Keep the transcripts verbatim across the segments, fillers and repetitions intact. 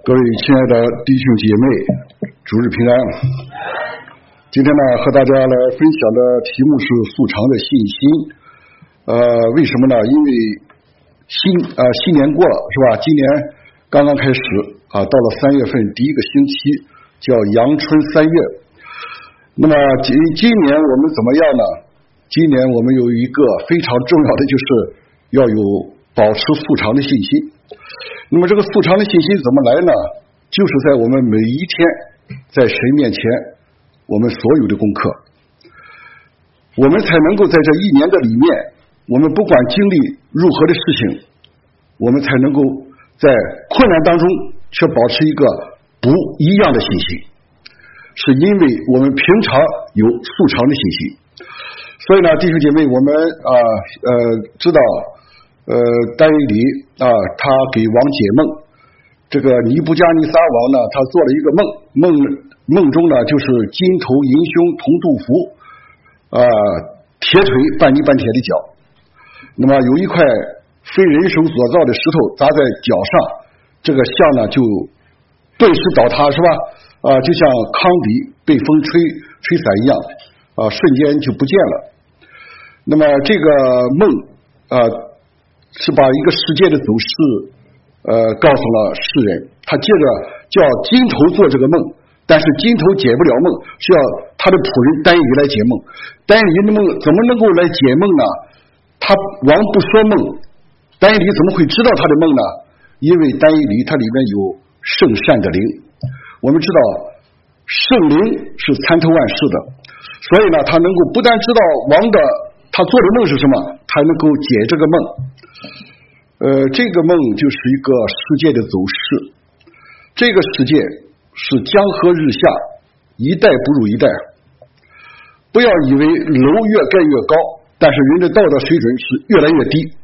各位亲爱的弟兄姐妹，主日平安。今天呢，和大家来分享的题目是素常的信心。呃，为什么呢？因为新啊、呃、新年过了，是吧？今年刚刚开始啊，到了三月份第一个星期，叫阳春三月。那么今今年我们怎么样呢？今年我们有一个非常重要的，就是要有保持素常的信心。那么这个素常的信心怎么来呢？就是在我们每一天在神面前我们所有的功课，我们才能够在这一年的里面，我们不管经历如何的事情，我们才能够在困难当中却保持一个不一样的信心，是因为我们平常有素常的信心。所以呢，弟兄姐妹，我们啊 呃, 呃知道呃，但以理啊，他给王解梦。这个尼布加尼撒王呢，他做了一个梦，梦梦中呢，就是金头银胸铜肚腹，啊，铁腿半泥半铁的脚。那么有一块非人手所造的石头砸在脚上，这个像呢就顿时倒塌，是吧？啊，就像糠秕被风吹吹散一样，啊，瞬间就不见了。那么这个梦啊。是把一个世界的走势呃告诉了世人，他接着叫金头做这个梦，但是金头解不了梦，是要他的仆人但以理来解梦。但以理的梦怎么能够来解梦呢？他王不说梦，但以理怎么会知道他的梦呢？因为但以理他里面有圣善的灵，我们知道圣灵是参透万事的，所以呢他能够不但知道王的他做的梦是什么，他能够解这个梦。呃，这个梦就是一个世界的走势，这个世界是江河日下，一代不如一代。不要以为楼越盖越高，但是人的道德水准是越来越低。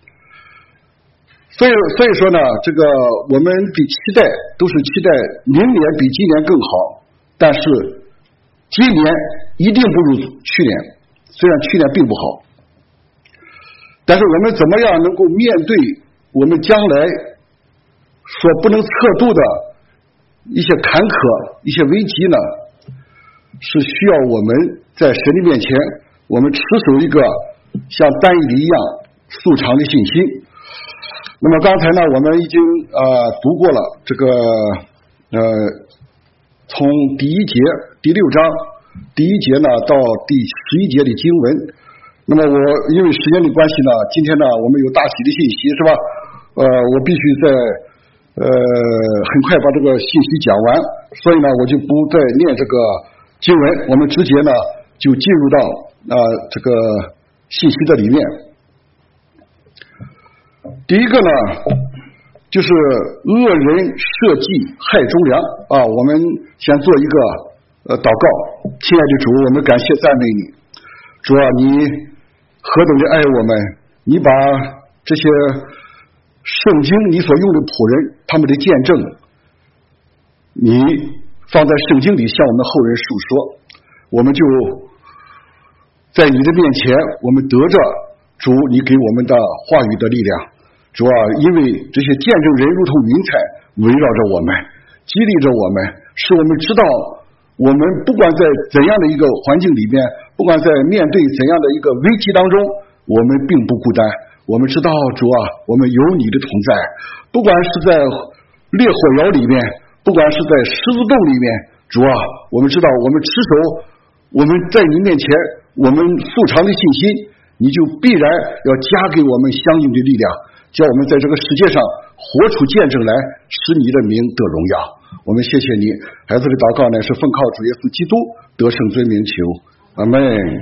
所以所以说呢，这个我们的期待都是期待明年比今年更好，但是今年一定不如去年，虽然去年并不好。但是我们怎么样能够面对我们将来所不能测度的一些坎坷、一些危机呢？是需要我们在神的面前，我们持守一个像但以理一样素常的信心。那么刚才呢，我们已经呃读过了这个呃从第一节第六章第一节呢到第十一节的经文。那么我因为时间的关系呢，今天呢我们有大体的信息，是吧？呃，我必须在呃很快把这个信息讲完，所以呢我就不再念这个经文，我们直接呢就进入到啊、呃、这个信息的里面。第一个呢就是恶人设计害忠良啊，我们先做一个呃祷告。亲爱的主，我们感谢赞美你，主啊，你何等的爱我们，你把这些圣经你所用的仆人他们的见证，你放在圣经里向我们后人述说，我们就在你的面前，我们得着主你给我们的话语的力量。主啊，因为这些见证人如同云彩围绕着我们，激励着我们，使我们知道我们不管在怎样的一个环境里面，不管在面对怎样的一个危机当中，我们并不孤单。我们知道主啊，我们有你的同在，不管是在烈火窑里面，不管是在狮子洞里面，主啊，我们知道我们持守我们在你面前我们素常的信心，你就必然要加给我们相应的力量，叫我们在这个世界上活出见证来，使你的名得荣耀。我们谢谢你，孩子的祷告呢是奉靠主耶稣基督得胜尊名求，阿门。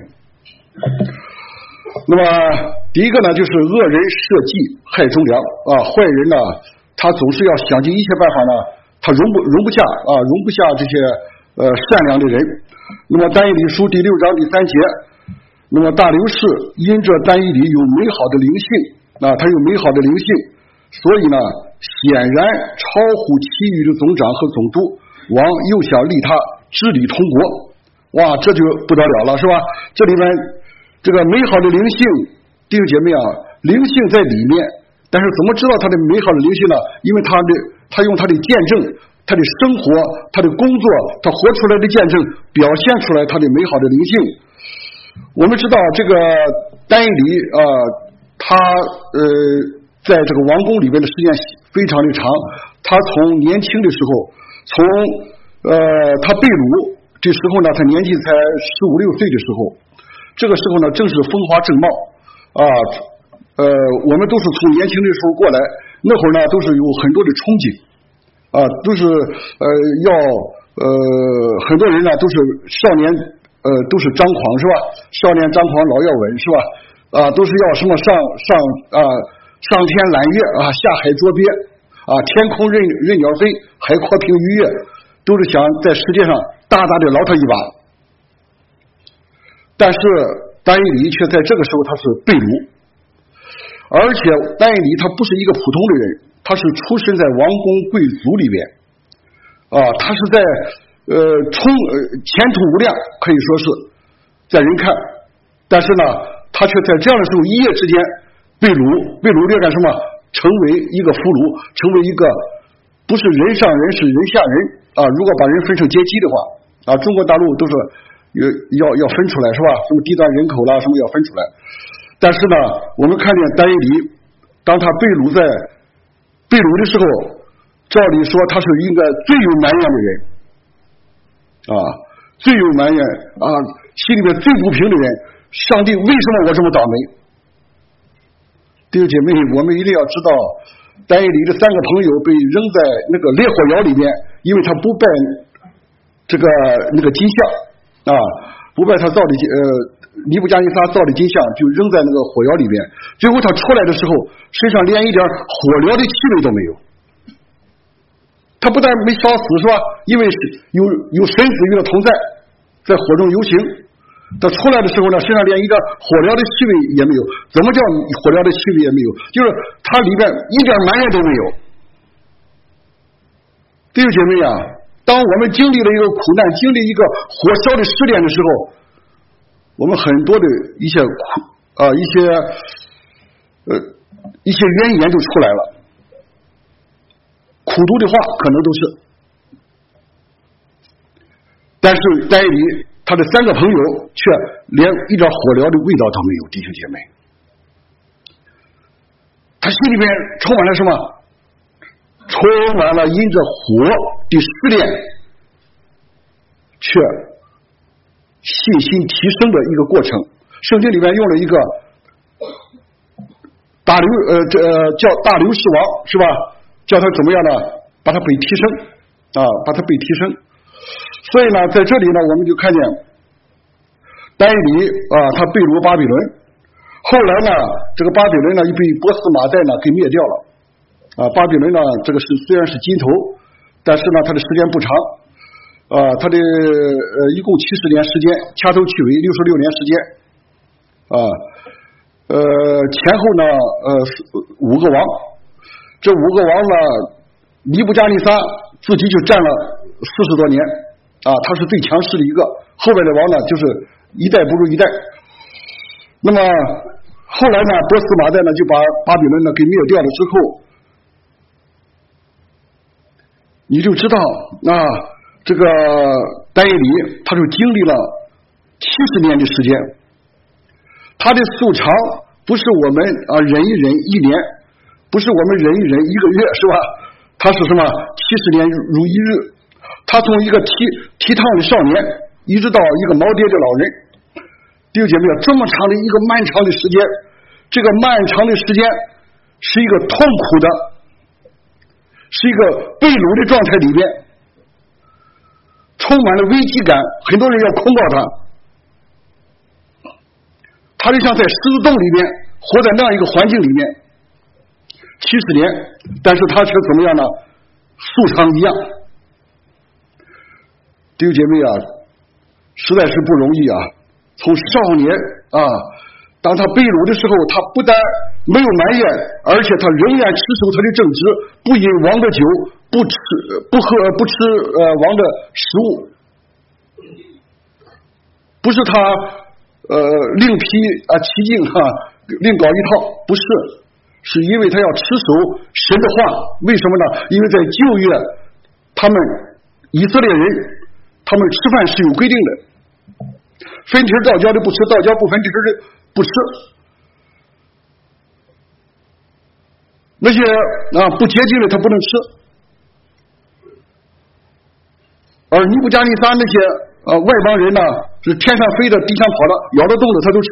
那么第一个呢，就是恶人设计害忠良啊，坏人呢，他总是要想尽一切办法呢，他容不容不下啊，容不下这些呃善良的人。那么但以理书第六章第三节，那么大流士因着但以理有美好的灵性啊，他有美好的灵性，所以呢，显然超乎其余的总长和总督，王又想立他治理通国。哇，这就不得了了，是吧？这里面这个美好的灵性，弟兄姐妹啊，灵性在里面，但是怎么知道他的美好的灵性呢？因为他的他他用他的见证，他的生活，他的工作，他活出来的见证，表现出来他的美好的灵性。我们知道这个但以理啊、呃，他呃在这个王宫里边的时间非常的长，他从年轻的时候，从呃他被掳这时候呢，他年纪才十五六岁的时候，这个时候呢正是风华正茂啊，呃我们都是从年轻的时候过来，那会儿呢都是有很多的憧憬啊，都是呃要呃很多人呢都是少年呃都是张狂是吧？少年张狂老要稳是吧？啊都是要什么上上啊上天揽月啊，下海捉鳖啊，天空任任鸟飞，海阔凭鱼跃，都是想在世界上大大的捞他一把。但是但以理却在这个时候他是被掳，而且但以理他不是一个普通的人，他是出身在王公贵族里边啊，他是在呃充呃前途无量，可以说是在人看，但是呢他却在这样的时候一夜之间被掳，被掳略干什么？成为一个俘虏，成为一个不是人上人是人下人啊！如果把人分成阶级的话啊，中国大陆都是要要分出来是吧？什么低端人口啦，什么要分出来。但是呢，我们看见但以理，当他被掳在被掳的时候，照理说他是应该最有埋怨的人啊，最有埋怨啊，心里面最不平的人。上帝为什么我这么倒霉？弟兄姐妹，我们一定要知道，但以理的三个朋友被扔在那个烈火窑里面，因为他不拜这个那个金像啊，不拜他造的呃尼布加尼撒造的金像，就扔在那个火窑里面。最后他出来的时候，身上连一点火燎的气味都没有。他不但没烧死是吧？因为是有有神子与他同在，在火中游行。他出来的时候呢，身上连一个火燎的气味也没有。怎么叫火燎的气味也没有？就是他里边一点埋怨都没有。弟兄姐妹啊，当我们经历了一个苦难，经历一个火烧的试炼的时候，我们很多的一些苦啊、呃，一些呃一些怨言就出来了，苦毒的话可能都是。但是但以理他的三个朋友却连一点火燎的味道都没有，弟兄姐妹，他心里面充满了什么？充满了因着火的试炼，却信心提升的一个过程。圣经里面用了一个大流呃这呃叫大流士王是吧？叫他怎么样呢？把他被提升啊，把他被提升。所以呢，在这里呢，我们就看见但以理啊，他被掳巴比伦，后来呢，这个巴比伦呢，又被波斯马代呢给灭掉了啊。巴比伦呢，这个是虽然是金头，但是呢，它的时间不长啊，它的呃一共七十年时间，掐头去尾六十六年时间啊，呃前后呢呃五个王，这五个王呢，尼布加尼撒自己就占了四十多年啊，他是最强势的一个，后边的王呢就是一代不如一代。那么后来呢，波斯马代呢就把巴比伦呢给灭掉了之后，你就知道啊，这个但以理他就经历了七十年的时间，他的素长不是我们啊忍一忍一年，不是我们忍一忍一个月是吧？他是什么？七十年如一日。他从一个倜倜傥的少年，一直到一个耄耋的老人。弟兄姐妹，这么长的一个漫长的时间，这个漫长的时间是一个痛苦的，是一个被掳的状态里边，充满了危机感，很多人要控告他，他就像在狮子洞里面活在那样一个环境里面七十年，但是他却怎么样呢？素常一样。弟兄姐妹啊，实在是不容易啊！从少年啊，当他被掳的时候，他不但没有埋怨，而且他仍然持守他的正直，不饮王的酒，不吃不喝不吃呃王的食物，不是他呃另辟啊其境哈、啊，另搞一套，不是， 是因为他要持守神的话。为什么呢？因为在旧约，他们以色列人他们吃饭是有规定的，分蹄道交的不吃，道交不分蹄的不吃。那些啊不洁净的他不能吃，而尼布甲尼撒那些呃外邦人呢，是天上飞的地上跑的，咬得动的他都吃。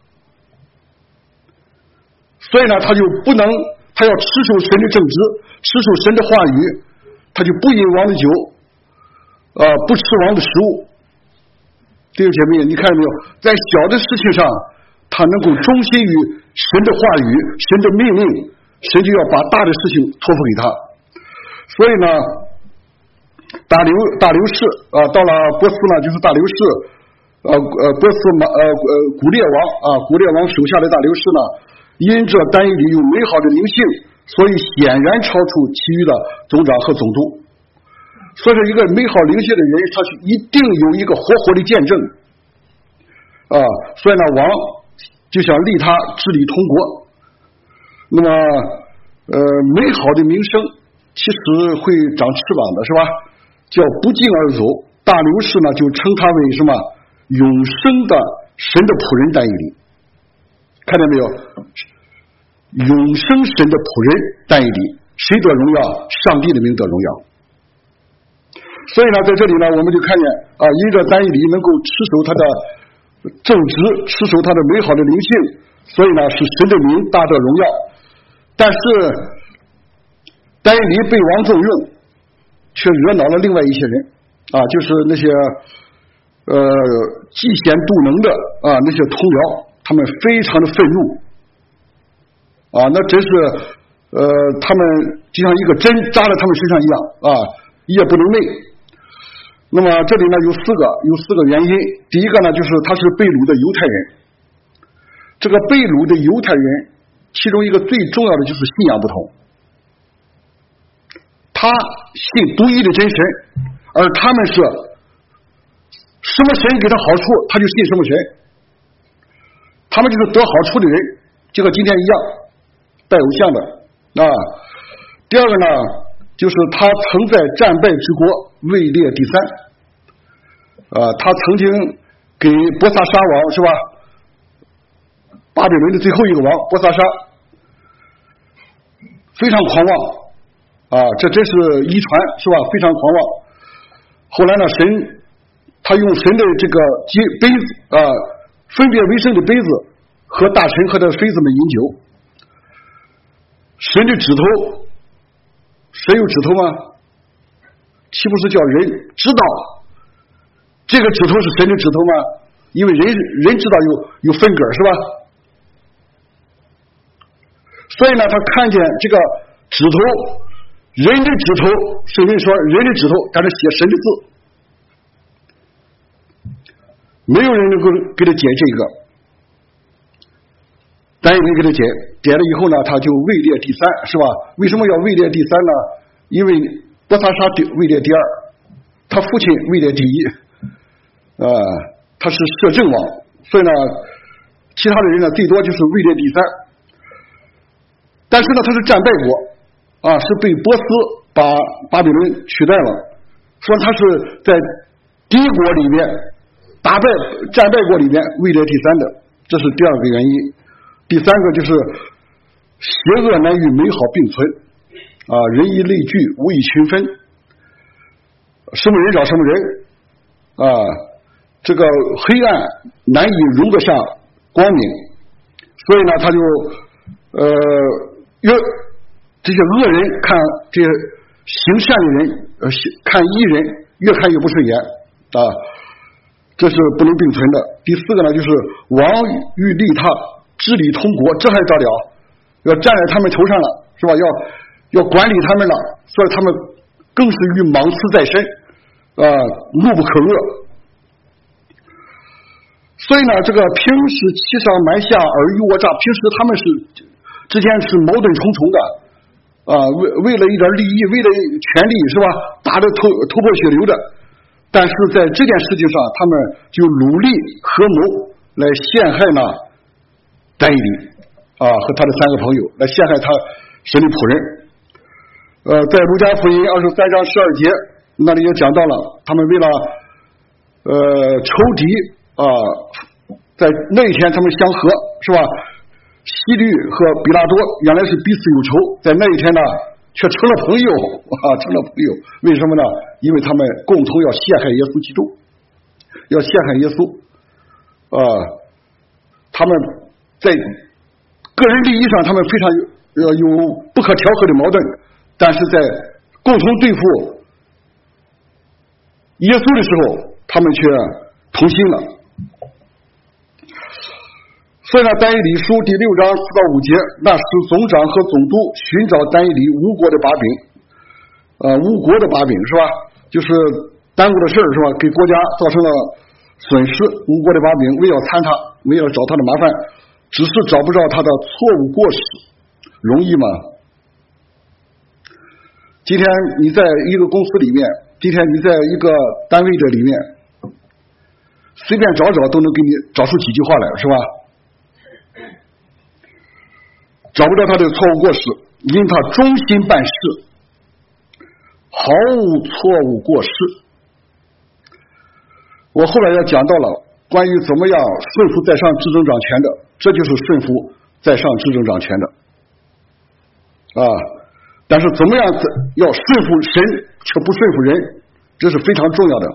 所以呢，他就不能，他要持守神的正直，持守神的话语，他就不饮王的酒，呃，不吃王的食物。弟兄姐妹，你看到没有？在小的事情上，他能够忠心于神的话语、神的命令，神就要把大的事情托付给他。所以呢，大流大流士啊、呃，到了波斯呢，就是大流士，呃呃，波斯马呃呃古列王啊，古列王手下的大流士呢。因这单一里有美好的灵性，所以显然超出其余的总长和总督。所以说，一个美好灵性的人，他是一定有一个活活的见证啊。所以呢，王就想立他治理通国。那么，呃，美好的名声其实会长翅膀的，是吧？叫不胫而走。大流士呢，就称他为什么？永生的神的仆人但以理。看见没有？永生神的仆人但以理，谁得荣耀？上帝的名得荣耀。所以呢，在这里呢，我们就看见啊，因着但以理能够持守他的正直，持守他的美好的灵性，所以呢，使神的名大得荣耀。但是但以理被王重用，却惹恼了另外一些人啊，就是那些呃嫉贤妒能的啊那些同僚。他们非常的愤怒啊，那真是呃，他们就像一个针扎在他们身上一样啊，夜不能寐。那么这里呢有四个有四个原因。第一个呢，就是他是被掳的犹太人。这个被掳的犹太人，其中一个最重要的就是信仰不同。他信独一的真神，而他们是什么神给他好处，他就信什么神。他们就是得好处的人，就和今天一样，拜偶像的啊。第二个呢，就是他曾在战败之国位列第三，啊，他曾经给波萨沙王是吧？巴比伦的最后一个王波萨沙，非常狂妄啊，这真是遗传是吧？非常狂妄。后来呢，神他用神的这个杯子啊。分别为圣的杯子和大臣和他的妃子们饮酒。神的指头，神有指头吗？岂不是叫人知道这个指头是神的指头吗？因为人人知道有有分割是吧？所以呢，他看见这个指头，人的指头，圣经说人的指头，但是写神的字。没有人能够给他解这个，但有人给他解，解了以后呢，他就位列第三，是吧？为什么要位列第三呢？因为波萨沙位列第二，他父亲位列第一，啊、呃，他是摄政王，所以呢，其他的人呢，最多就是位列第三。但是呢，他是战败国，啊，是被波斯把巴比伦取代了，说他是在敌国里面。打败战败国里面位列第三的，这是第二个原因。第三个就是邪恶难与美好并存啊，人以类聚，物以群分，什么人找什么人啊，这个黑暗难以容得下光明，所以呢，他就呃越这些恶人看这些行善的人，呃看义人越看越不顺眼啊。这是不能并存的。第四个呢，就是王欲立他治理通国，这还得了？要站在他们头上了，是吧？要要管理他们了，所以他们更是欲芒刺在身，啊、呃，怒不可遏。所以呢，这个平时欺上瞒下，尔虞我诈，平时他们是之间是矛盾重重的，啊、呃，为为了一点利益，为了权利，是吧？打得头头破血流的。但是在这件事情上，他们就努力合谋来陷害呢但以理啊和他的三个朋友来陷害他神的仆人。呃，在路加福音二十三章十二节那里也讲到了，他们为了呃仇敌啊，在那一天他们相合，是吧？希律和比拉多原来是彼此有仇，在那一天呢却成了朋友啊，成了朋友。为什么呢？因为他们共同要陷害耶稣基督，要陷害耶稣啊。他们在个人利益上他们非常有有不可调和的矛盾，但是在共同对付耶稣的时候他们却同心了。所以呢，但以理书第六章四到五节，那时总长和总督寻找但以理吴国的把柄，呃，吴国的把柄是吧？就是耽误的事儿是吧？给国家造成了损失。吴国的把柄为要参他，为要找他的麻烦，只是找不着他的错误过失，容易吗？今天你在一个公司里面，今天你在一个单位的里面，随便找找都能给你找出几句话来，是吧？找不到他的错误过失，因他忠心办事，毫无错误过失。我后来要讲到了关于怎么样顺服在上执政掌权的，这就是顺服在上执政掌权的啊。但是怎么样要顺服神却不顺服人，这是非常重要的。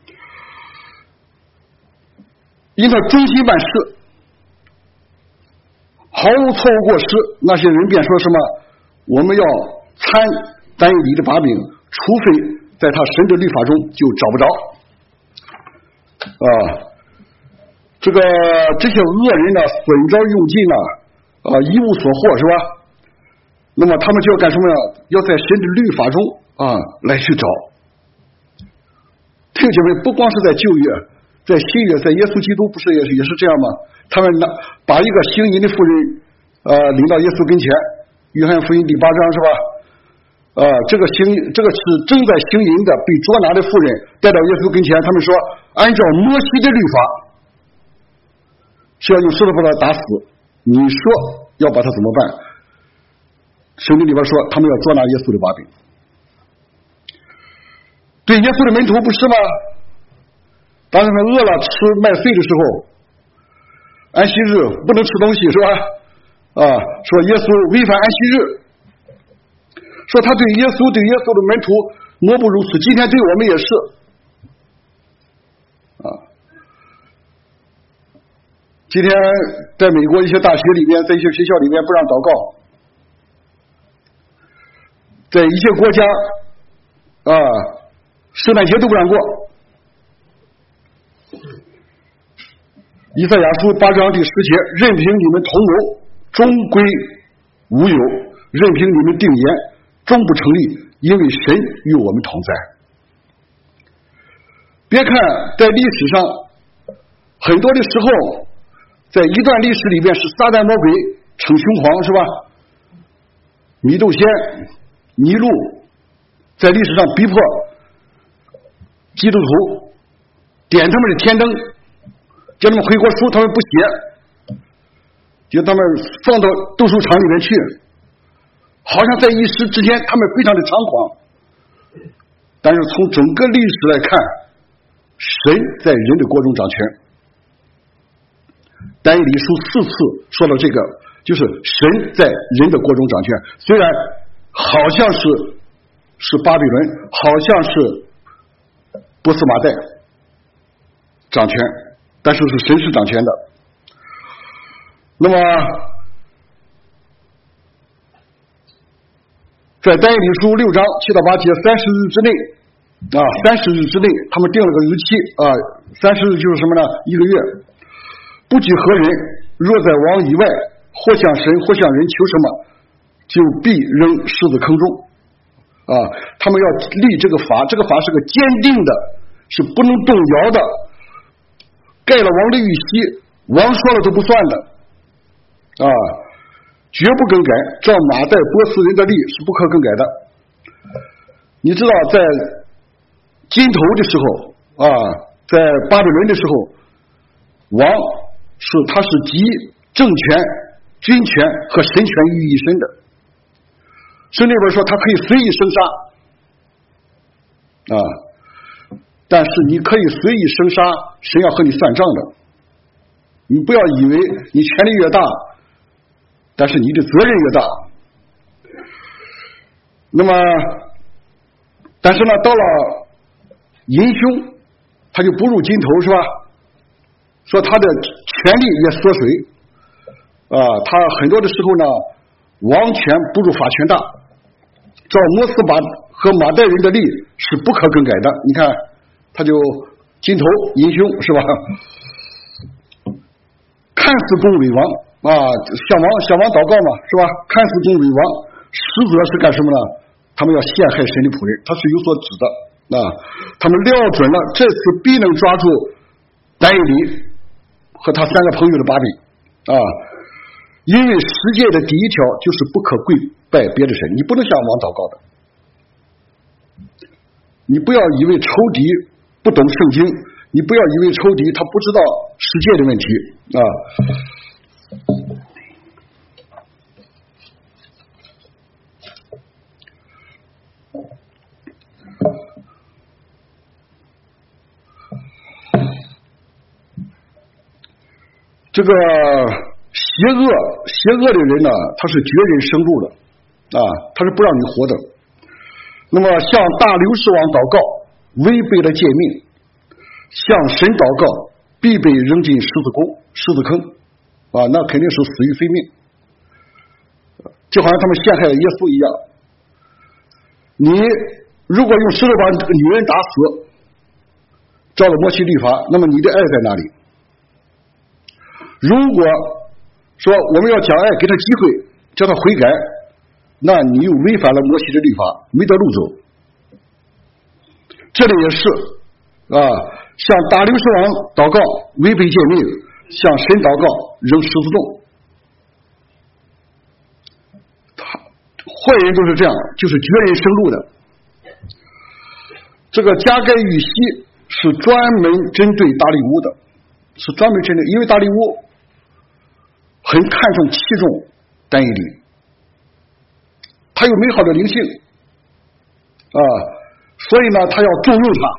因他忠心办事，毫无错误过失，那些人便说什么我们要参但以理的把柄，除非在他神的律法中就找不着啊。这个这些恶人呢，损招用尽了啊，一无所获，是吧？那么他们就要干什么呢？要在神的律法中啊来去找。弟兄姐妹，不光是在旧约，在新约，在耶稣基督不是也是也是这样吗？他们拿把一个行淫的妇人呃领到耶稣跟前，约翰福音第八章是吧？呃这个行这个是正在行淫的被捉拿的妇人带到耶稣跟前，他们说按照摩西的律法是要用石头把他打死，你说要把他怎么办？圣经里边说他们要捉拿耶稣的把柄。对耶稣的门徒不是吗？当他们饿了吃麦穗的时候，安息日不能吃东西是吧？啊，说耶稣违反安息日，说他对耶稣对耶稣的门徒莫不如此，今天对我们也是啊。今天在美国一些大学里面，在一些学校里面不让祷告，在一些国家啊，圣诞节都不让过。以赛亚书八章第十节，任凭你们同谋，终归无有；任凭你们定言，终不成立，因为神与我们同在。别看在历史上很多的时候，在一段历史里面是撒旦魔鬼逞凶狂，是吧？米窦仙、尼禄在历史上逼迫基督徒，点他们的天灯，叫他们回国书他们不写，就他们放到斗兽场里面去，好像在一时之间他们非常的猖狂。但是从整个历史来看，神在人的国中掌权。但以理书四次说到这个，就是神在人的国中掌权。虽然好像是是巴比伦，好像是波斯麻代掌权，但是是神是掌权的。那么在但以理书六章七到八节，三十日之内啊，三十日之内，他们定了个日期啊，三十日就是什么呢？一个月。不拘何人，若在王以外，或向神，或向人求什么，就必扔狮子坑中啊！他们要立这个法，这个法是个坚定的，是不能动摇的，盖了王的玉玺，王说了都不算的啊，绝不更改，照马代波斯人的例是不可更改的。你知道在金头的时候啊，在巴比伦的时候，王是他是集政权军权和神权于一身的。圣经里边说他可以随意生杀啊，但是你可以随意生杀，神要和你算账的。你不要以为你权力越大，但是你的责任越大。那么但是呢，到了寅凶他就不入金头，是吧？说他的权力也缩水啊，他很多的时候呢，王权不如法权大。照摩斯马和马代人的例是不可更改的。你看，他就金头寅凶，是吧？看似公为王啊，向王向王祷告嘛，是吧？看似公为王，实则是干什么呢？他们要陷害神的仆人，他是有所指的啊。他们料准了这次必能抓住但以理和他三个朋友的把柄啊，因为十诫的第一条就是不可跪拜别的神，你不能向王祷告的。你不要以为仇敌不懂圣经，你不要以为仇敌他不知道十诫的问题啊。这个邪恶邪恶的人呢，他是绝人生路的啊，他是不让你活的。那么向大流士王祷告，违背了诫命；向神祷告，必被扔进狮子宫、狮子坑啊，那肯定是死于非命。就好像他们陷害了耶稣一样。你如果用石头把女人打死，照了摩西律法，那么你的爱在哪里？如果说我们要讲爱，给他机会，叫他悔改，那你又违反了摩西的律法，没得路走。这里也是啊，向大流士王祷告，违背诫命；向神祷告，扔狮子洞。他坏人都是这样，就是绝人生路的。这个加盖玉玺是专门针对大利乌的，是专门针对，因为大利乌很看重器重但以理，他有美好的灵性啊，所以呢，他要重用他。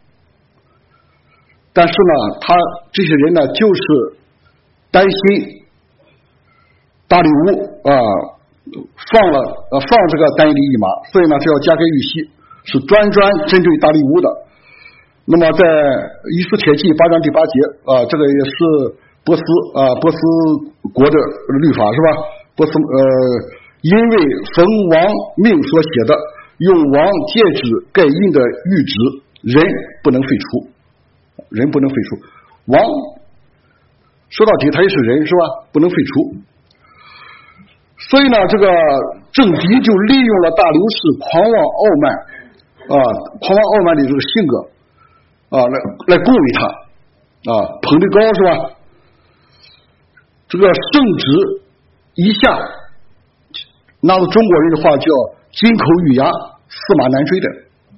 但是呢，他这些人呢，就是担心大利乌啊放了呃放这个但以理一马，所以呢，就要加盖玉玺，是专专针对大利乌的。那么在以斯帖记八章第八节啊，这个也是波斯啊，波斯国的律法是吧？波斯呃，因为奉王命所写的，用王戒指盖印的谕旨，人不能废除，人不能废除。王说到底他也是人是吧？不能废除。所以呢，这个政敌就利用了大流士狂妄傲慢啊，狂妄傲慢的这个性格啊，来来恭维他啊，捧得高是吧？这个圣旨一下，拿着中国人的话叫金口玉牙，驷马难追的。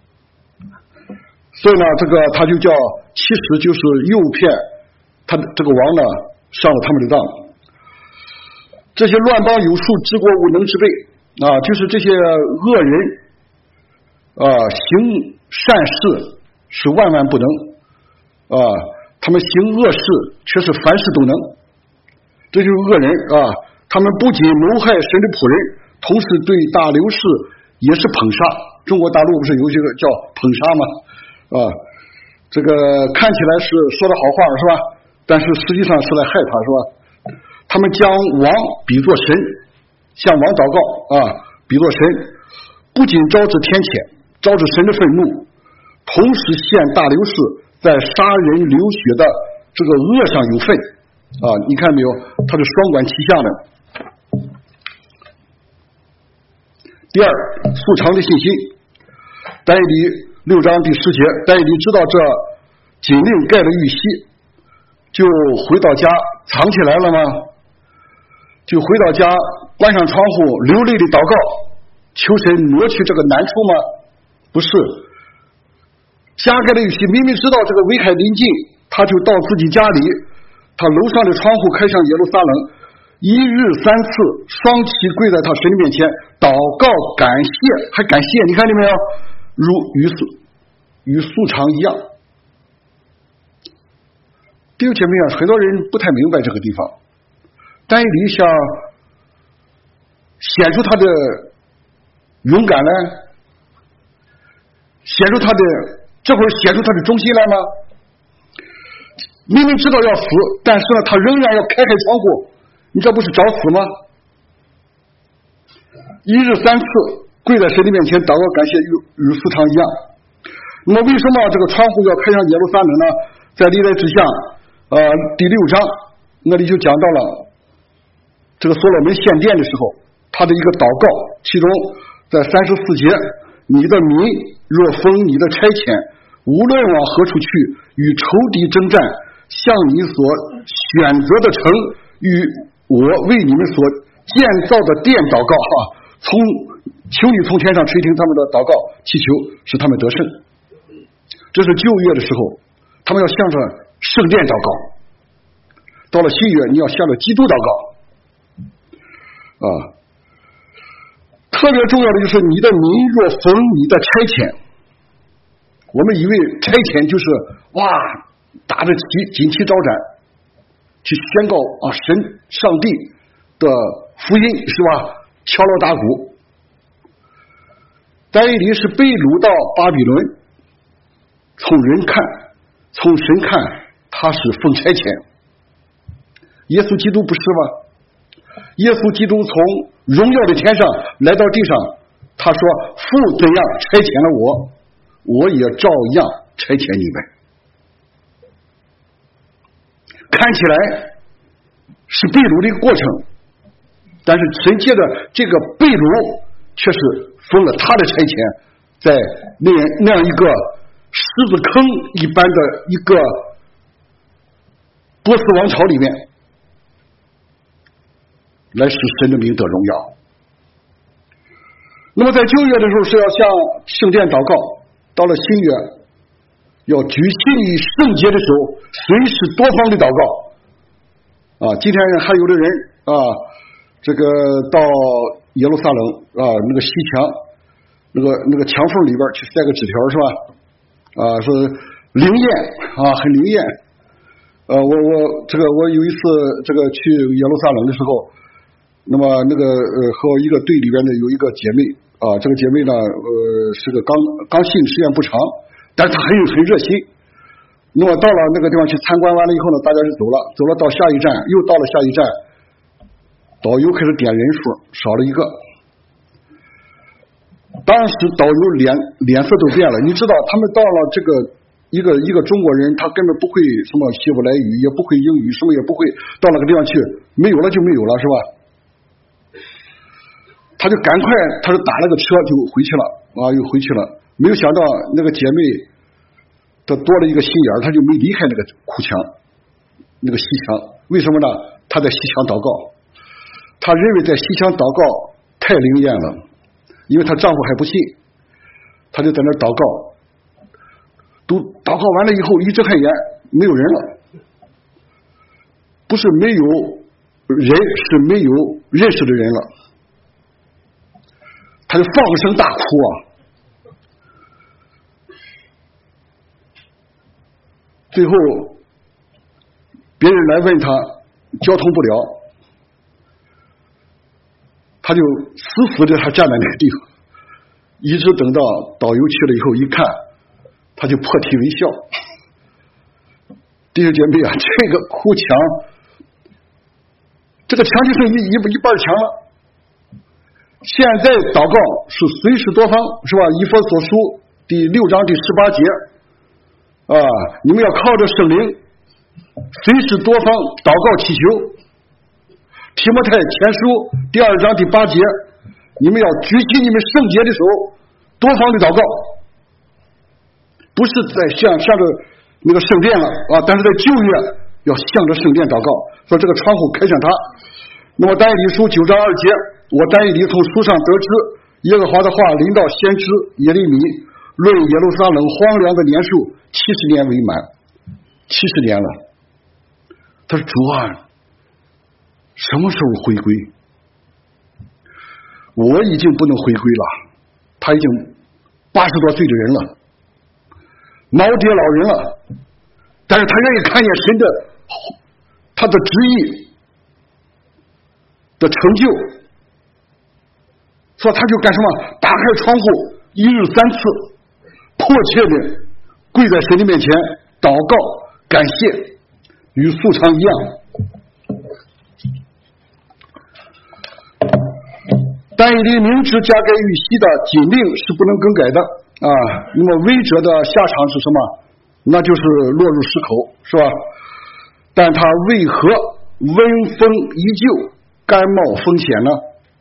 所以呢，这个他就叫，其实就是诱骗他这个王呢上了他们的当。这些乱邦有术，治国无能之辈啊，就是这些恶人啊，行善事是万万不能啊，他们行恶事却是凡事都能。这就是恶人啊！他们不仅谋害神的仆人，同时对大流士也是捧杀。中国大陆不是有这个叫捧杀吗？啊，这个看起来是说的好话是吧？但是实际上是来害他是吧？他们将王比作神，向王祷告啊，比作神，不仅招致天谴，招致神的愤怒，同时陷大流士在杀人流血的这个恶上有份。啊，你看没有？它是双管齐下的。第二，素常的信心。但以理六章第十节，但以理知道这禁令盖了玉玺，就回到家藏起来了吗？就回到家关上窗户，流泪的祷告，求神挪去这个难处吗？不是。加盖了玉玺，明明知道这个危害临近，他就到自己家里。他楼上的窗户开向耶路撒冷， 一日三次双膝跪在他神的面前祷告感谢，还感谢，你看见没有？如与素与素常一样。弟兄姐妹啊，很多人不太明白这个地方。但以理想显出他的勇敢来，显出他的这会儿显出他的忠心来吗？明明知道要死，但是呢，他仍然要开开窗户，你这不是找死吗？一日三次跪在神的面前祷告感谢，与与素常一样。那么为什么这个窗户要开向耶路撒冷呢？在历代志下呃第六章那里就讲到了这个所罗门献殿的时候，他的一个祷告，其中在三十四节，你的民若奉你的差遣，无论往何处去，与仇敌征战，向你所选择的城与我为你们所建造的殿祷告哈，从求你从天上垂听他们的祷告，祈求使他们得胜。这是旧约的时候，他们要向着圣殿祷告；到了新约，你要向着基督祷告。啊，特别重要的就是你的民若逢你的差遣，我们以为差遣就是哇，打着旗锦旗招展，去宣告啊神上帝的福音是吧？敲锣打鼓。但以理是被掳到巴比伦，从人看，从神看，他是奉差遣。耶稣基督不是吗？耶稣基督从荣耀的天上来到地上，他说父怎样差遣了我，我也照样差遣你们。看起来是被掳的过程，但是神借着这个被掳却是封了他的差遣，在那样那样一个狮子坑一般的一个波斯王朝里面，来使神的名得荣耀。那么在旧约的时候是要向圣殿祷告，到了新约要举行于圣洁的时候，随时多方的祷告啊。今天还有的人啊，这个到耶路撒冷啊那个西墙那个那个墙缝里边去塞个纸条是吧？啊，说灵验啊，很灵验。呃，我我这个我有一次这个去耶路撒冷的时候，那么那个呃和一个队里边的有一个姐妹啊，这个姐妹呢呃是个刚刚信时间不长，但是她很很热心。那么到了那个地方去参观完了以后呢，大家就走了，走了到下一站，又到了下一站，导游开始点人数，少了一个。当时导游脸脸色都变了，你知道他们到了这个一个一个中国人，他根本不会什么希伯来语，也不会英语，什么也不会，到那个地方去没有了就没有了是吧？他就赶快，他就打了个车就回去了啊，又回去了。没有想到那个姐妹，她多了一个心眼，她就没离开那个哭墙，那个西墙。为什么呢？她在西墙祷告，她认为在西墙祷告太灵验了，因为她丈夫还不信，她就在那祷告。都祷告完了以后，一睁开眼，没有人了。不是没有人，是没有认识的人了。他就放声大哭啊！最后别人来问他交通不了，他就死死的他站在那个地方，一直等到导游去了以后一看，他就破涕为笑。弟兄姐妹啊，这个哭墙，这个墙就剩一一一半墙了。现在祷告是随时多方是吧？以弗所书第六章第十八节啊，你们要靠着圣灵随时多方祷告祈求。提摩太前书第二章第八节，你们要举起你们圣洁的手，多方的祷告，不是在向向着那个圣殿了啊，但是在旧约要向着圣殿祷告，说这个窗户开向他。那么但以理书九章二节，我但以理从书上得知，耶和华的话临到先知耶利米，论耶路撒冷荒凉的年数七十年为满，七十年了。他说主啊， 什么时候回归？我已经不能回归了，他已经八十多岁的人了，耄耋老人了，但是他愿意看见神的他的旨意的成就，所以他就干什么？打开窗户，一日三次，迫切的跪在神的面前祷告感谢，与素常一样。但以理明知加给玉玺的禁令是不能更改的啊，那么违者的下场是什么？那就是落入石口，是吧？但他为何闻风依旧，甘冒风险呢？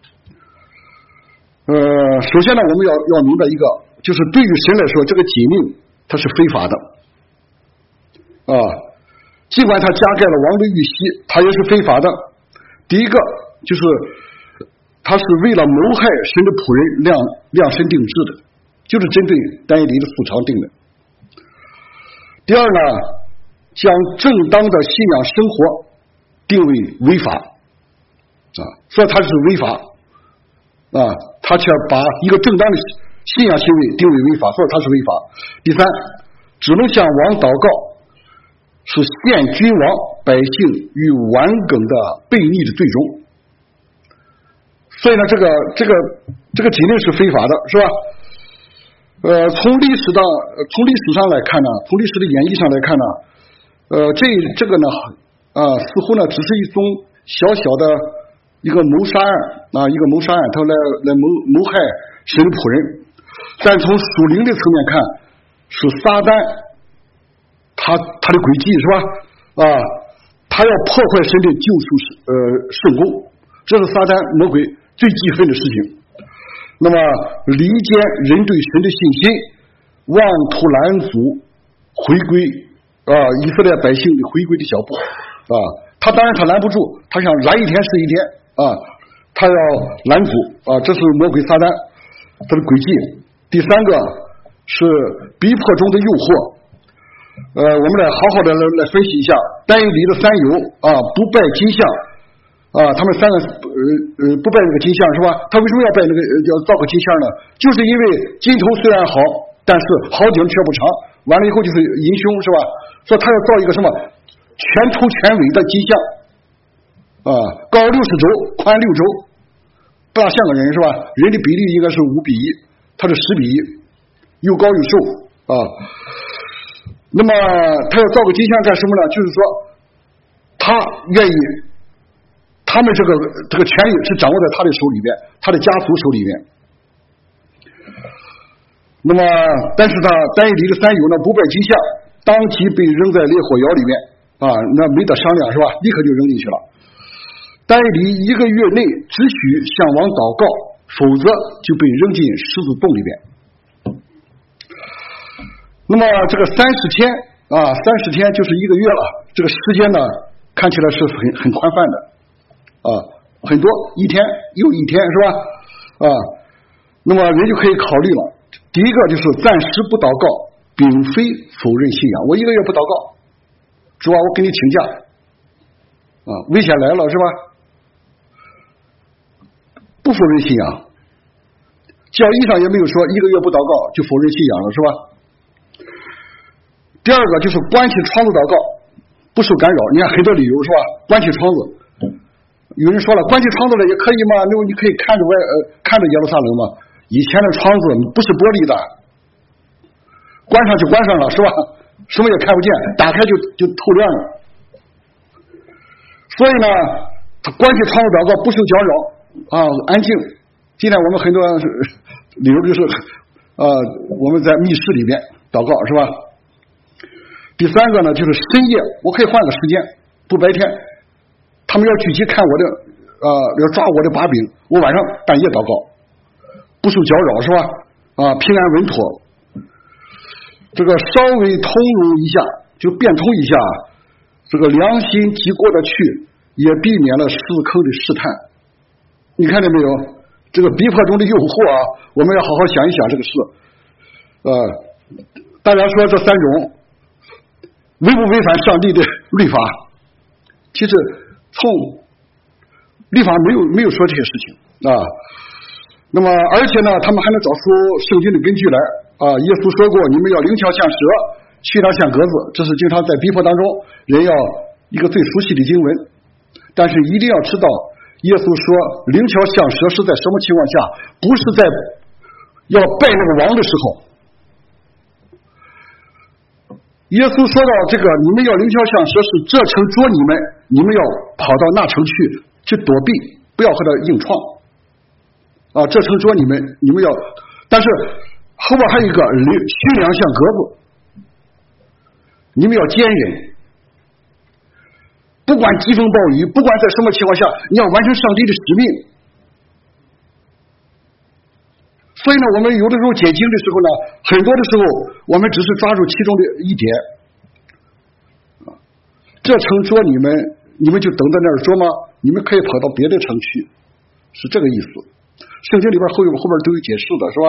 呃，首先呢，我们要要明白一个，就是对于神来说，这个禁令它是非法的啊。尽管他加盖了王的玉玺，他也是非法的。第一个就是他是为了谋害神的仆人量量身定制的，就是针对但以理的素常定的。第二呢，将正当的信仰生活定为违法啊，所以他是违法啊，他却把一个正当的信仰行为定为违法，所以他是违法。第三，只能向王祷告，是陷君王百姓于顽梗的悖逆的最终。所以呢，这个这个这个禁令是非法的，是吧？呃，从历史的从历史上来看呢，从历史的演绎上来看呢，呃，这这个呢啊，似乎呢只是一种小小的一个谋杀案啊，一个谋杀案，他来来谋谋害神的仆人。但从属灵的层面看，是撒旦他他的诡计，是吧？啊，他要破坏神的救赎呃圣功，这是撒旦魔鬼最忌恨的事情。那么离间人对神的信心，妄图拦阻回归啊以色列百姓的回归的脚步啊，他当然他拦不住，他想拦一天是一天啊，他要拦阻啊，这是魔鬼撒旦他的诡计。第三个是逼迫中的诱惑，呃，我们来好好的来来分析一下但以理的三友啊，不拜金像。啊，他们三个呃呃不拜那个金像，是吧？他为什么要拜那个要造个金像呢？就是因为金头虽然好，但是好景却不长，完了以后就是银凶，是吧？所以他要造一个什么全头全尾的金像啊，高六十周，宽六周，不大像个人，是吧？人的比例应该是五比一，他是十比一，又高又瘦啊。那么他要造个金像干什么呢？就是说他愿意。他们这个这个权利是掌握在他的手里边，他的家族手里边。那么，但是他但以理的三友呢，不拜金像，当即被扔在烈火窑里面啊，那没得商量，是吧？立刻就扔进去了。但以理一个月内只许向王祷告，否则就被扔进狮子洞里边。那么这个三十天啊，三十天就是一个月了，这个时间呢，看起来是很很宽泛的。啊，很多一天又一天，是吧？啊，那么人就可以考虑了。第一个就是暂时不祷告，并非否认信仰。我一个月不祷告，主啊，我给你请假。啊，危险来了，是吧？不否认信仰，教义上也没有说一个月不祷告就否认信仰了，是吧？第二个就是关起窗子祷告，不受干扰。你看很多理由，是吧？关起窗子。有人说了，关起窗子了也可以嘛？那你可以看着外呃看着耶路撒冷嘛？以前的窗子不是玻璃的，关上就关上了，是吧？什么也看不见，打开就就透亮了。所以呢，他关起窗子祷告，不受搅扰啊，安静。今天我们很多理由就是呃我们在密室里面祷告，是吧？第三个呢，就是深夜，我可以换个时间，不白天。他们要聚集看我的，呃，要抓我的把柄，我晚上半夜祷告，不受搅扰，是吧？啊，平安稳妥。这个稍微通融一下，就变通一下，这个良心极过得去，也避免了死坑的试探。你看见没有？这个逼迫中的诱惑啊，我们要好好想一想这个事。呃，大家说这三种违不违反上帝的律法？其实。从律法没有没有说这些事情啊。那么而且呢，他们还能找出圣经的根据来啊。耶稣说过，你们要灵巧像蛇，气量像鸽子，这是经常在逼迫当中人要一个最熟悉的经文。但是一定要知道，耶稣说灵巧像蛇是在什么情况下？不是在要拜那个王的时候。耶稣说到这个，你们要灵巧像蛇，是这城捉你们，你们要跑到那城去去躲避，不要和他硬闯啊！这城捉你们，你们要，但是后边还有一个驯良像鸽子，你们要坚忍，不管疾风暴雨，不管在什么情况下，你要完成上帝的使命。所以呢，我们有的时候解经的时候呢，很多的时候我们只是抓住其中的一点。这城捉你们，你们就等在那儿捉吗？你们可以跑到别的城去，是这个意思。圣经里边后后边都有解释的，是吧？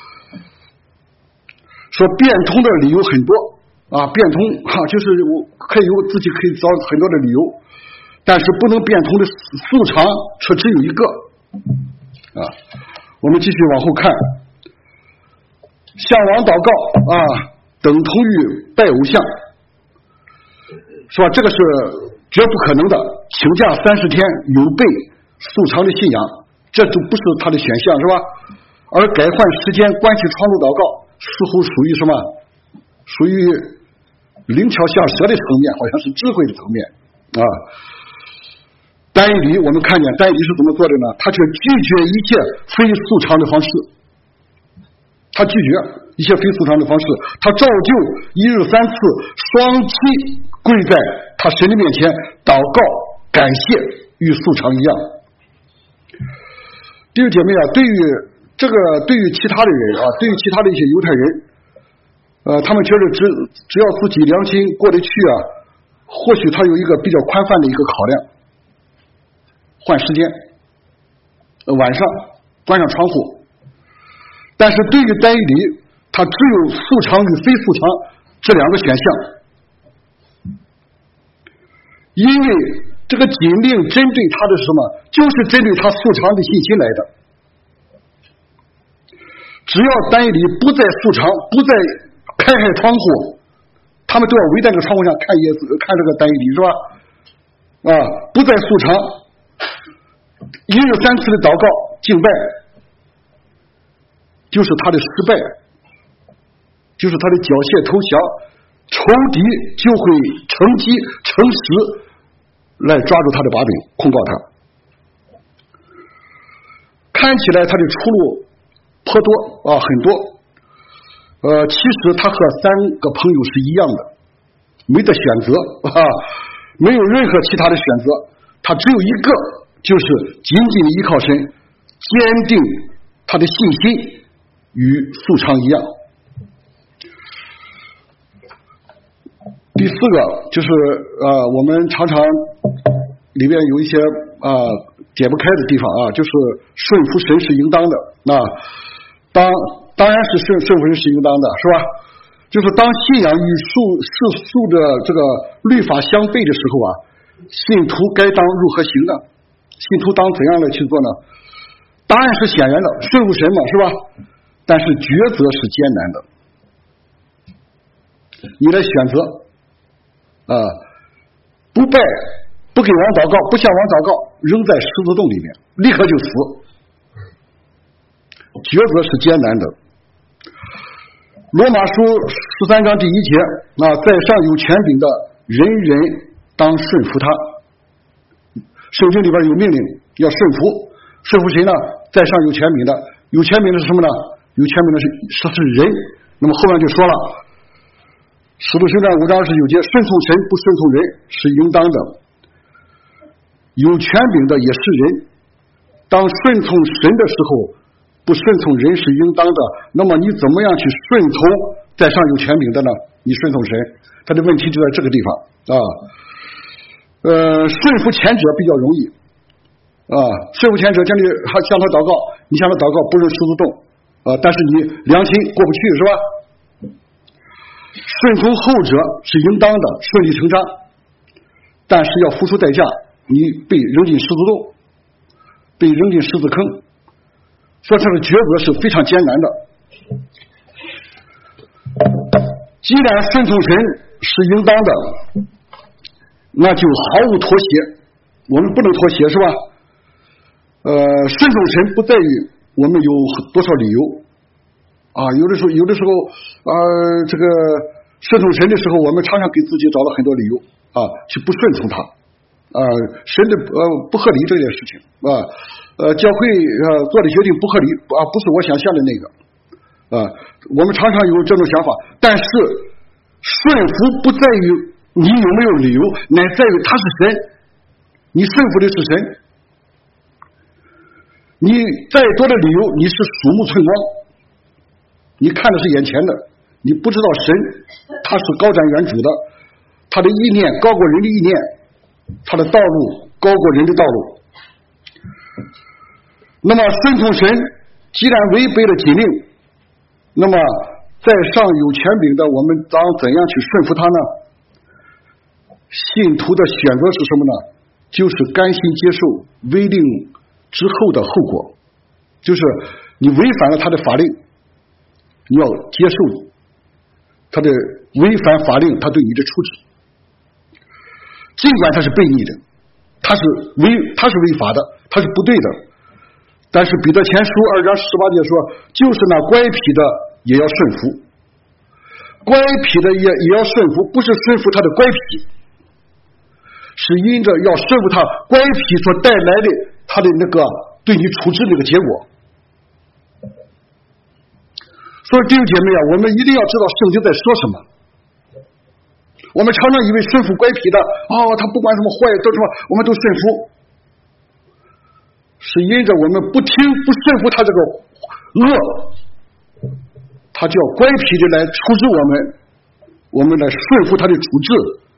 说变通的理由很多啊，变通哈、啊，就是我可以有自己可以找很多的理由，但是不能变通的素常却只有一个啊。我们继续往后看，向王祷告啊，等同于拜偶像，是吧？这个是绝不可能的。请假三十天有悖素常的信仰，这都不是他的选项，是吧？而改换时间关系窗路祷告，似乎属于什么？属于灵巧像蛇的层面，好像是智慧的层面啊。但以理我们看见但以理是怎么做的呢？他却拒绝一切非素常的方式，他拒绝一切非素常的方式，他照旧一日三次双膝跪在他神的面前祷告感谢，与素常一样。弟兄姐妹啊，对于这个对于其他的人啊，对于其他的一些犹太人，呃，他们觉得只只要自己良心过得去啊，或许他有一个比较宽泛的一个考量。换时间，晚上关上窗户，但是对于但以理，他只有素常与非素常这两个选项，因为这个禁令针对他的是什么？就是针对他素常的信心来的。只要但以理不在素常，不在开开窗户，他们都要围在这个窗户上看耶稣，看这个但以理，是吧？啊，不在素常。一日三次的祷告敬拜，就是他的失败，就是他的缴械投降，仇敌就会乘机乘时来抓住他的把柄，控告他。看起来他的出路颇多啊，很多。呃，其实他和三个朋友是一样的，没得选择啊，没有任何其他的选择，他只有一个。就是紧紧的依靠神，坚定他的信心，与素常一样。第四个就是呃，我们常常里面有一些啊、呃、解不开的地方啊，就是顺服神是应当的。那当当然是顺顺服神是应当的，是吧？就是当信仰与世世俗的这个律法相悖的时候啊，信徒该当如何行呢？信徒当怎样来去做呢？答案是显然的，顺服神嘛，是吧？但是抉择是艰难的。你来选择啊、呃，不拜，不给王祷告，不向王祷告，扔在十字洞里面，立刻就死。抉择是艰难的。罗马书十三章第一节，啊，在上有权柄的人人当顺服他。圣经里边有命令要顺服，顺服谁呢？在上有权柄的，有权柄的是什么呢？有权柄的是是是人。那么后面就说了，使徒行传五章二十九节，顺从神不顺从人是应当的。有权柄的也是人，当顺从神的时候，不顺从人是应当的。那么你怎么样去顺从在上有权柄的呢？你顺从神，他的问题就在这个地方啊。呃，顺服前者比较容易啊，顺服前者，将你还向他祷告，你向他祷告不扔十字洞啊，但是你良心过不去，是吧？顺从后者是应当的，顺理成章，但是要付出代价，你被扔进十字洞被扔进狮子坑，说他的抉择是非常艰难的。既然顺从神是应当的，那就毫无妥协，我们不能妥协，是吧？呃，顺从神不在于我们有多少理由啊，有的时候有的时候啊、呃，这个顺从神的时候，我们常常给自己找了很多理由啊，去不顺从他啊，神的呃不合理这件事情啊，呃，教会呃做的决定不合理啊，不是我想象的那个啊，我们常常有这种想法，但是顺服不在于你有没有理由，乃在于他是神，你顺服的是神。你再多的理由，你是鼠目寸光，你看的是眼前的，你不知道神他是高瞻远瞩的，他的意念高过人的意念，他的道路高过人的道路。那么顺从神既然违背了诫命，那么在上有权柄的我们当怎样去顺服他呢？信徒的选择是什么呢？就是甘心接受违令之后的后果，就是你违反了他的法令，你要接受他的违反法令他对你的处置，尽管他是悖逆的，他是违他是违法的，他是不对的，但是彼得前书二章十八节说，就是那乖僻的也要顺服，乖僻的也也要顺服，不是顺服他的乖僻，是因着要顺服他乖僻所带来的他的那个对你处置那个结果。所以弟兄姐妹啊，我们一定要知道圣经在说什么。我们常常以为顺服乖僻的哦，他不管什么坏都什么我们都顺服，是因着我们不听不顺服他这个恶，他就要乖僻的来处置我们，我们来顺服他的处置，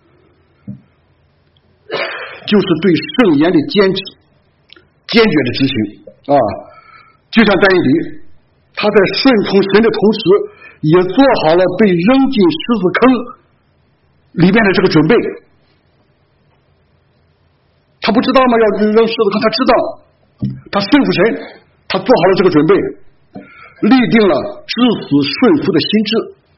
就是对圣言的坚持坚决的执行啊。就像但以理，他在顺从神的同时，也做好了被扔进狮子坑里面的这个准备。他不知道吗？要扔狮子坑，他知道，他顺服神，他做好了这个准备，立定了至死顺服的心志。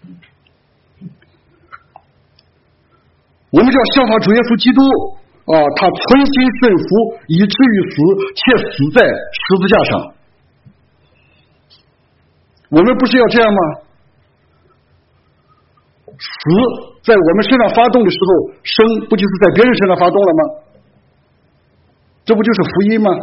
我们就要效法主耶稣基督啊，他存心顺服，以至于死，且死在十字架上。我们不是要这样吗？死在我们身上发动的时候，生不就是在别人身上发动了吗？这不就是福音吗？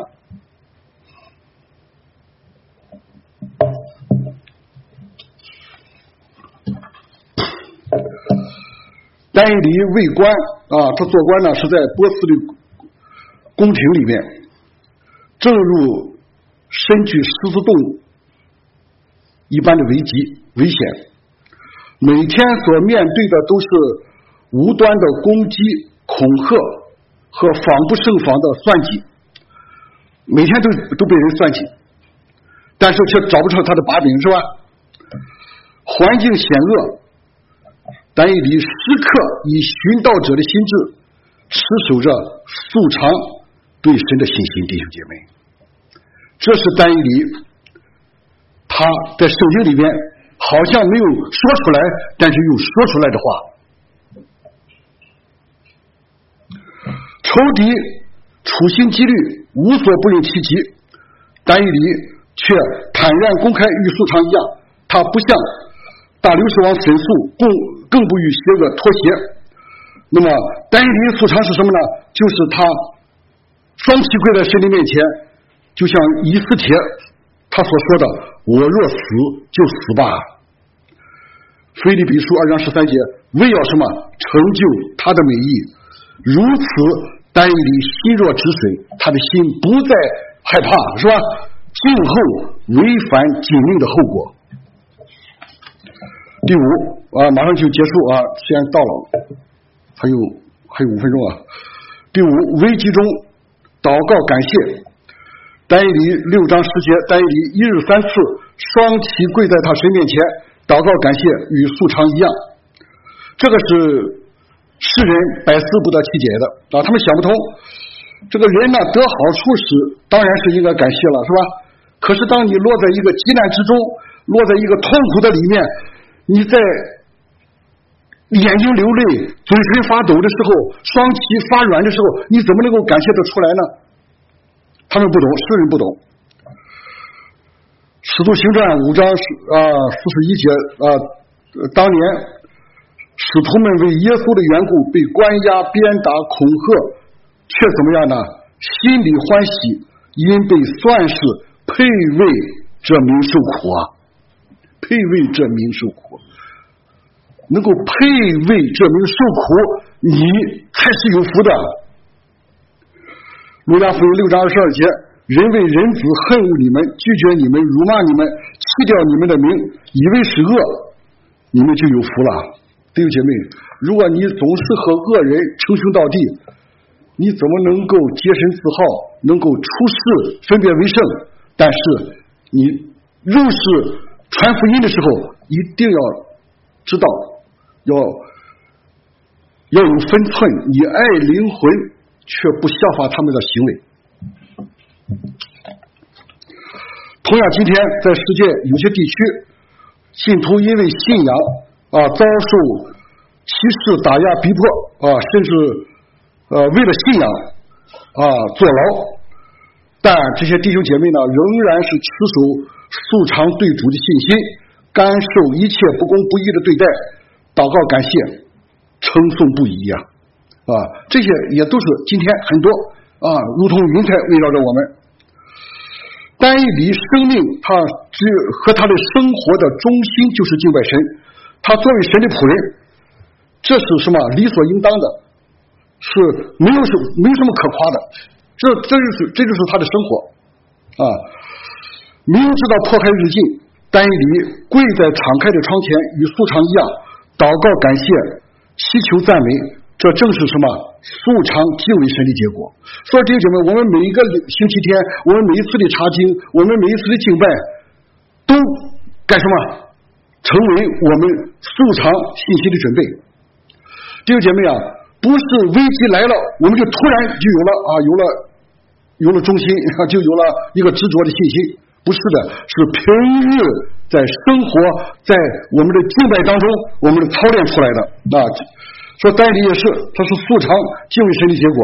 但以理为官啊，他做官呢是在波斯的宫廷里面，正如身居狮子洞一般的危机危险，每天所面对的都是无端的攻击、恐吓和防不胜防的算计，每天都都被人算计，但是却找不出他的把柄，是吧？环境险恶，但以理时刻以寻道者的心志持守着素常对神的信心，弟兄姐妹，这是但以理他在圣经里面好像没有说出来，但是又说出来的话。仇敌处心积虑，无所不用其极，但以理却坦然公开，与素常一样。他不像大流士王申诉，更更不与邪恶妥协。那么但以理素常是什么呢？就是他双膝跪在神的面前，就像以斯帖他所说的，我若死就死吧。腓立比书二章十三节，为要什么？成就他的美意。如此但以理心若止水，他的心不再害怕，是吧？静候违反诫命的后果。第五啊，马上就结束啊，时间到了，还有还有五分钟啊。第五，危机中祷告感谢。但以理六章十节，但以理一日三次双膝跪在他神面前祷告感谢，与素常一样。这个是世人百思不得其解的啊，他们想不通这个人呢得好处时，当然是应该感谢了，是吧？可是当你落在一个急难之中，落在一个痛苦的里面，你在眼睛流泪、嘴唇发抖的时候，双膝发软的时候，你怎么能够感谢得出来呢？他们不懂，世人不懂。使徒行传五章啊四十一节啊，当年使徒们为耶稣的缘故被关押、鞭打、恐吓，却怎么样呢？心里欢喜，因被算是配为这名受苦啊，配为这名受苦，能够配为这名受苦，你才是有福的。路加福音六章二十二节，人为人子恨恶你们，拒绝你们，辱骂你们，弃掉你们的名，以为是恶，你们就有福了。弟兄姐妹，如果你总是和恶人称兄道弟，你怎么能够洁身自好，能够出世分别为圣？但是你入世传福音的时候，一定要知道，要要有分寸，你爱灵魂，却不效法他们的行为。同样，今天在世界有些地区，信徒因为信仰啊遭受歧视、打压、逼迫啊，甚至呃为了信仰啊坐牢，但这些弟兄姐妹呢，仍然是持守素常对主的信心，甘受一切不公不义的对待，祷告感谢，称颂不已呀！啊，这些也都是今天很多啊，如同云彩围绕着我们。单一理生命，他只和他的生活的中心就是敬拜神，他作为神的仆人，这是什么理所应当的，是没有什没有什么可夸的，这这就是这就是他的生活啊。明知道迫害日近，单一理跪在敞开的窗前，与素常一样，祷告感谢，祈求赞美，这正是什么素常敬畏神的结果。所以弟兄姐妹，我们每一个星期天，我们每一次的查经，我们每一次的敬拜，都干什么？成为我们素常信息的准备。弟兄姐妹啊，不是危机来了，我们就突然就有了啊，有了有了中心，就有了一个执着的信心。不是的，是平日在生活，在我们的敬拜当中，我们的操练出来的啊。说单一理也是，它是素常敬畏神的结果。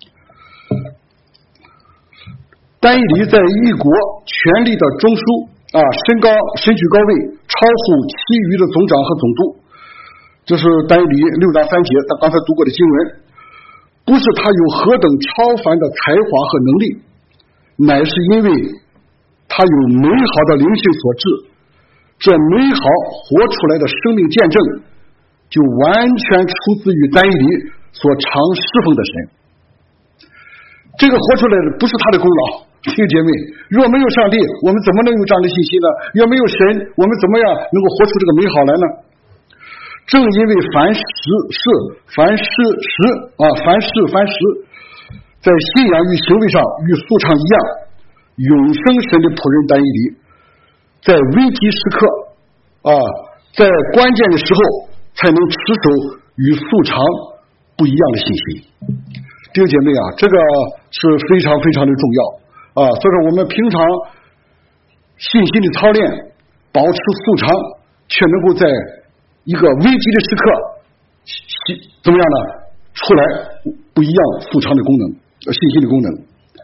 单一理在一国权力的中枢啊，身高身居高位，超乎其余的总长和总督。这是单一理六章三节，他刚才读过的经文。不是他有何等超凡的才华和能力，乃是因为他有美好的灵性所致，这美好活出来的生命见证，就完全出自于单一理所常侍奉的神。这个活出来的不是他的功劳，弟兄姐妹，若没有上帝，我们怎么能有这样的信息呢？若没有神，我们怎么样能够活出这个美好来呢？正因为凡事是凡事实啊，凡事凡事在信仰与行为上与素常一样，永生神的仆人单一理，在危机时刻啊，在关键的时候，才能持守与素常不一样的信息。弟兄姐妹啊，这个是非常非常的重要啊！所以说我们平常信心的操练，保持素常，却能够在一个危机的时刻，怎么样呢？出来不一样素常的功能，信心的功能。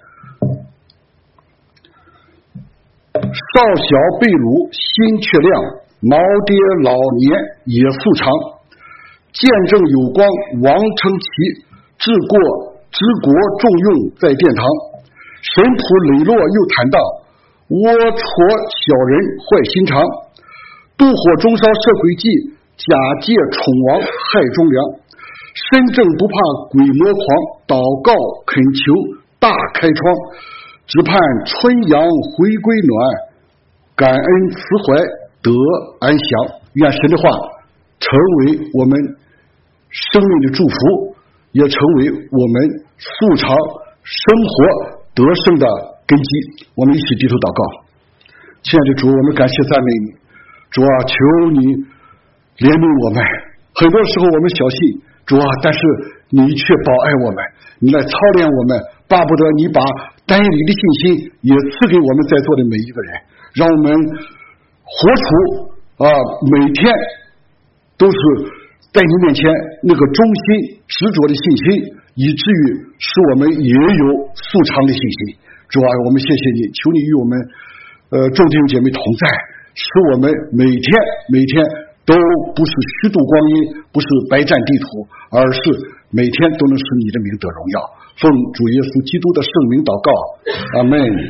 少小被掳，心却亮；耄耋老年也素常。见证有光，王称奇，治国治国重用在殿堂。神仆磊落又坦荡，龌龊小人坏心肠。妒火中烧设诡计，假借宠王害忠良。身正不怕鬼魔狂，祷告恳求大开窗。只盼春阳回归暖，感恩慈怀得安详。愿神的话成为我们生命的祝福，也成为我们素常生活得胜的根基。我们一起低头祷告。亲爱的主，我们感谢赞美你。主啊，求你怜悯我们。很多时候我们小心， 主啊，但是你却保爱我们，你来操练我们，巴不得你把但以理的信心也赐给我们在座的每一个人，让我们活出啊每天都是在你面前那个忠心执着的信心，以至于使我们也有素常的信心。主啊，我们谢谢你，求你与我们呃众弟兄姐妹同在，使我们每天每天都不是虚度光阴，不是白占地图，而是每天都能使你的名得荣耀。奉主耶稣基督的圣名祷告，阿们。